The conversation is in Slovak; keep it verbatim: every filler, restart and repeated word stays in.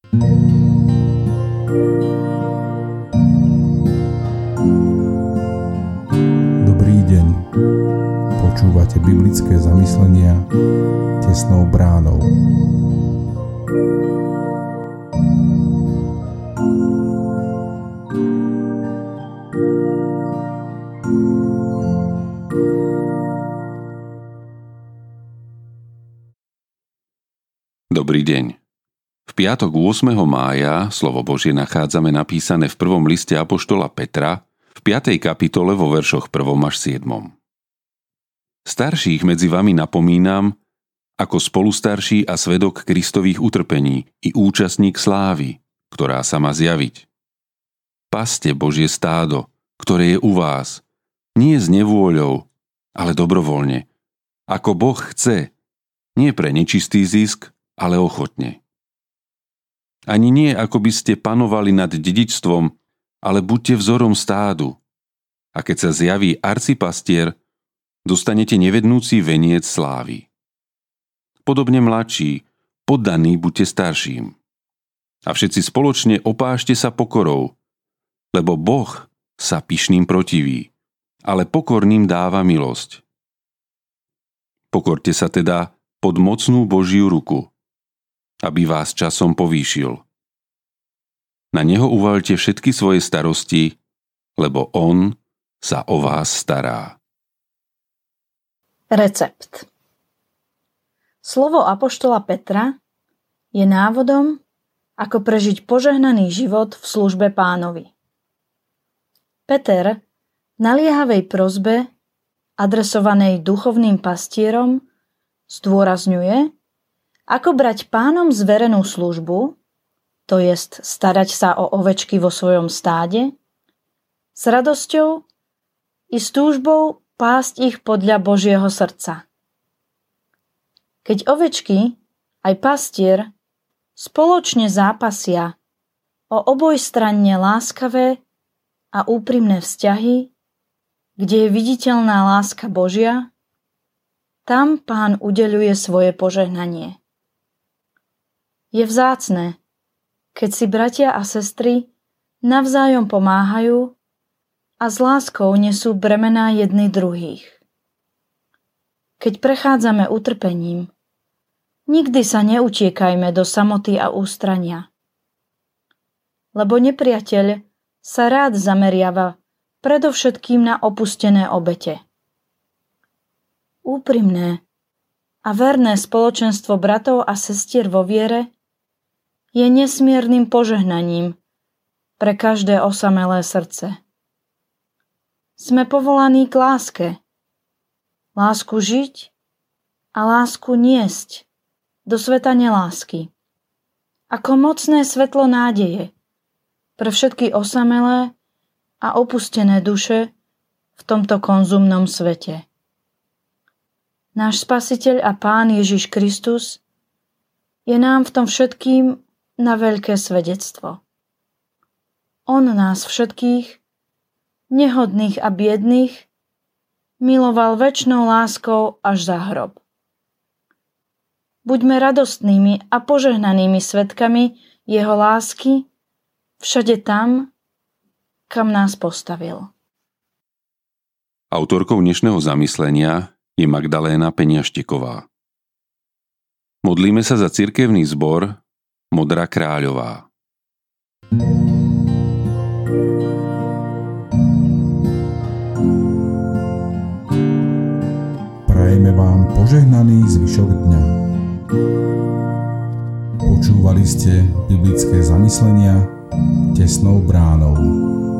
Dobrý deň. Počúvate biblické zamyslenia Tesnou bránou. Dobrý deň. V piatok ôsmeho mája slovo Božie nachádzame napísané v prvom liste apoštola Petra v piatej kapitole vo veršoch prvom až siedmom. Starších medzi vami napomínam, ako spolustarší a svedok Kristových utrpení i účastník slávy, ktorá sa má zjaviť. Paste Božie stádo, ktoré je u vás, nie s nevôľou, ale dobrovoľne, ako Boh chce, nie pre nečistý zisk, ale ochotne. Ani nie, ako by ste panovali nad dedičstvom, ale buďte vzorom stádu. A keď sa zjaví arcipastier, dostanete nevednúci veniec slávy. Podobne mladší, poddaní buďte starším. A všetci spoločne opášte sa pokorou, lebo Boh sa pyšným protiví, ale pokorným dáva milosť. Pokorte sa teda pod mocnú Božiu ruku, aby vás časom povýšil. Na neho uvaľte všetky svoje starosti, lebo on sa o vás stará. Recept. Slovo apoštola Petra je návodom, ako prežiť požehnaný život v službe Pánovi. Peter v naliehavej prosbe, adresovanej duchovným pastierom, zdôrazňuje, ako brať Pánom zverenú službu, to jest starať sa o ovečky vo svojom stáde, s radosťou i s túžbou pásť ich podľa Božieho srdca. Keď ovečky aj pastier spoločne zápasia o obojstranne láskavé a úprimné vzťahy, kde je viditeľná láska Božia, tam Pán udeľuje svoje požehnanie. Je vzácne, keď si bratia a sestry navzájom pomáhajú a s láskou nesú bremená jedni druhých. Keď prechádzame utrpením, nikdy sa neutiekajme do samoty a ústrania. Lebo nepriateľ sa rád zameriava predovšetkým na opustené obete. Úprimné a verné spoločenstvo bratov a sestier vo viere je nesmiernym požehnaním pre každé osamelé srdce. Sme povolaní k láske, lásku žiť a lásku niesť do sveta nelásky, ako mocné svetlo nádeje pre všetky osamelé a opustené duše v tomto konzumnom svete. Náš Spasiteľ a Pán Ježiš Kristus je nám v tom všetkým na veľké svedectvo. On nás všetkých, nehodných a biedných, miloval večnou láskou až za hrob. Buďme radostnými a požehnanými svedkami jeho lásky všade tam, kam nás postavil. Autorkou dnešného zamyslenia je Magdaléna Peniašteková. Modlíme sa za cirkevný zbor Modrá kráľová. Prajeme vám požehnaný zvyšok dňa. Počúvali ste biblické zamyslenia Tesnou bránou.